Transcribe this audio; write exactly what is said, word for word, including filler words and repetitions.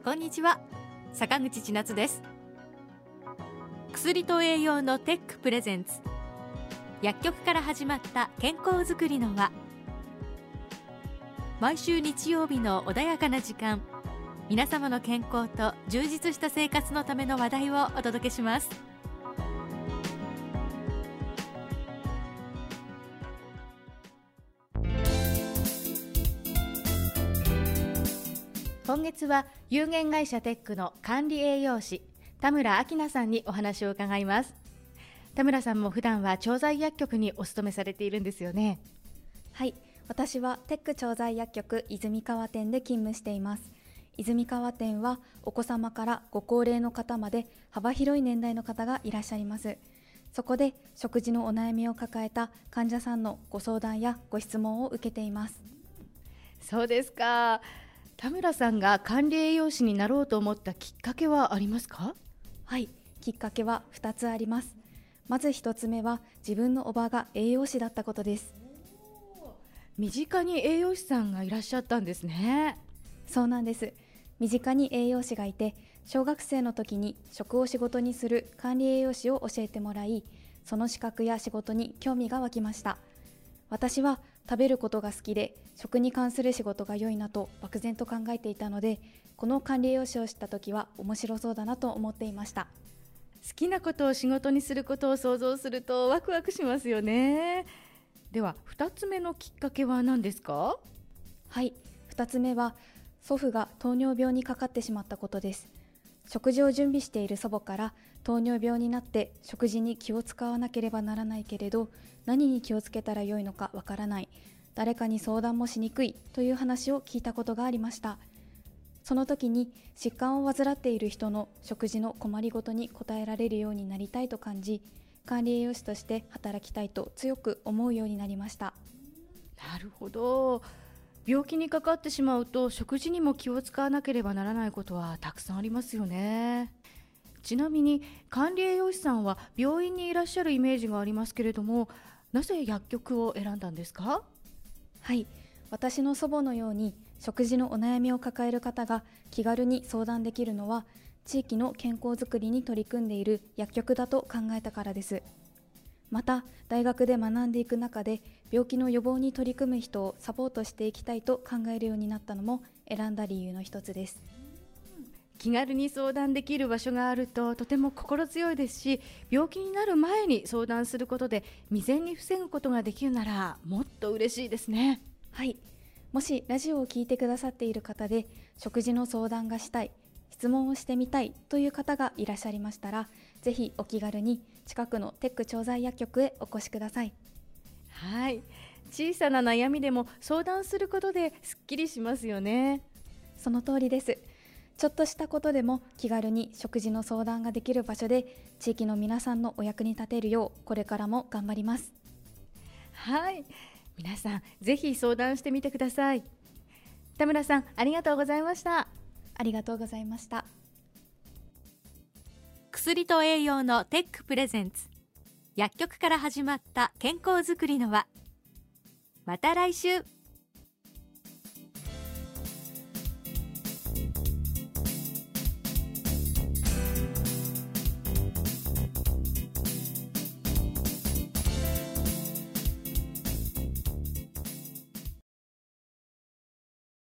こんにちは、坂口千夏です。薬と栄養のテックプレゼンツ、薬局から始まった健康づくりの輪。毎週日曜日の穏やかな時間、皆様の健康と充実した生活のための話題をお届けします。今月は有限会社テックの管理栄養士田村明奈さんにお話を伺います。田村さんも普段は調剤薬局にお勤めされているんですよね。 はい、私はテック調剤薬局泉川店で勤務しています。泉川店はお子様からご高齢の方まで幅広い年代の方がいらっしゃいます。そこで食事のお悩みを抱えた患者さんのご相談やご質問を受けています。 そうですか。田村さんが管理栄養士になろうと思ったきっかけはありますか？ はい、きっかけはふたつあります。まずひとつめは自分のおばが栄養士だったことです。 身近に栄養士さんがいらっしゃったんですね。 そうなんです。身近に栄養士がいて、小学生の時に食を仕事にする管理栄養士を教えてもらい、その資格や仕事に興味が湧きました。私は食べることが好きで、食に関する仕事が良いなと漠然と考えていたので、この管理栄養士を知った時は面白そうだなと思っていました。 好きなことを仕事にすることを想像するとワクワクしますよね。ではふたつめのきっかけは何ですか？ はい、ふたつめは祖父が糖尿病にかかってしまったことです。食事を準備している祖母から、糖尿病になって食事に気を使わなければならないけれど、何に気をつけたらよいのかわからない、誰かに相談もしにくいという話を聞いたことがありました。その時に疾患を患っている人の食事の困りごとに応えられるようになりたいと感じ、管理栄養士として働きたいと強く思うようになりました。 なるほど。病気にかかってしまうと食事にも気を使わなければならないことはたくさんありますよね。ちなみに管理栄養士さんは病院にいらっしゃるイメージがありますけれども、なぜ薬局を選んだんですか？ はい、私の祖母のように食事のお悩みを抱える方が気軽に相談できるのは、地域の健康づくりに取り組んでいる薬局だと考えたからです。また大学で学んでいく中で、病気の予防に取り組む人をサポートしていきたいと考えるようになったのも選んだ理由の一つです。 気軽に相談できる場所があるととても心強いですし、病気になる前に相談することで未然に防ぐことができるならもっと嬉しいですね。 はい、もしラジオを聞いてくださっている方で、食事の相談がしたい、質問をしてみたいという方がいらっしゃいましたら、ぜひお気軽に近くのテック調剤薬局へお越しください。 はい、小さな悩みでも相談することですっきりしますよね。 その通りです。ちょっとしたことでも気軽に食事の相談ができる場所で、地域の皆さんのお役に立てるようこれからも頑張ります。 はい、皆さんぜひ相談してみてください。田村さん、ありがとうございました。 ありがとうございました。 薬と栄養のテックプレゼンツ、薬局から始まった健康づくりの輪。また来週。